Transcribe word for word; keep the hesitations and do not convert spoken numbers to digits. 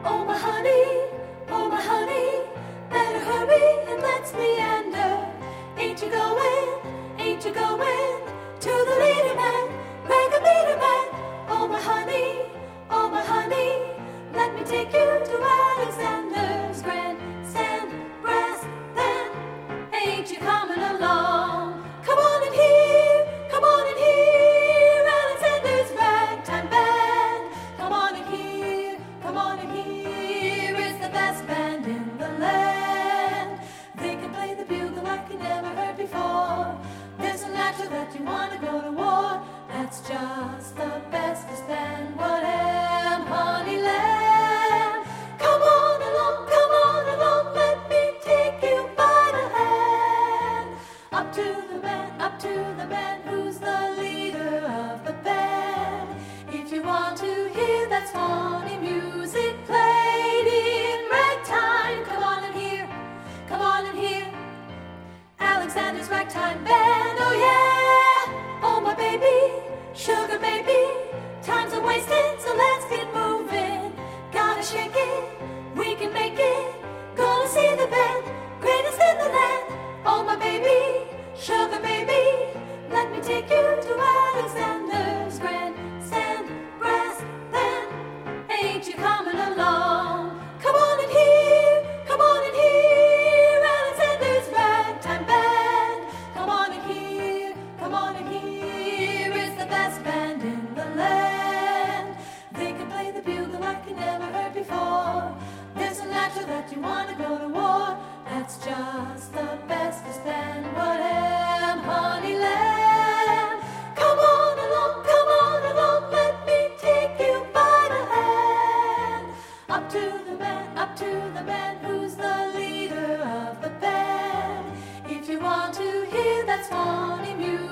Oh my honey, oh my honey, better hurry and let's meander. Ain't you going, ain't you going to the leader man, ragameter man? Oh my honey, oh my honey, let me take you to Alexander's grandstand brass band. Ain't you coming along? Come on in here, come on in here, Alexander's ragtime band. Come on in here, come on in here, it's the best band in the land. They can play the bugle like you never heard before. There's a natural that you want to go to war. That's just the bestest band. What am, honey lamb? Come on along, come on along, let me take you by the hand. Up to the man, up to the man who's the leader of the band. If you want to hear that funny music played in ragtime, come on and hear, come on and hear Alexander's ragtime band. Oh yeah, oh my baby, sugar baby, time's a wasting, so let's get moving. Gotta shake it, we can make it. Gonna see the band, greatest in the land. Oh my baby, sugar baby, let me take you to Alexander's grandstand brass band. Ain't you coming along? Come on in here, come on in here, Alexander's ragtime band. Come on in here, come on in here, it's the best band in the land. They can play the bugle like you never heard before. There's a natural that you want to go to war. That's just the bestest band. What am, honey lamb? Come on along, come on along, let me take you by the hand. Up to the man, up to the man who's the leader of the band. If you want to hear that funny music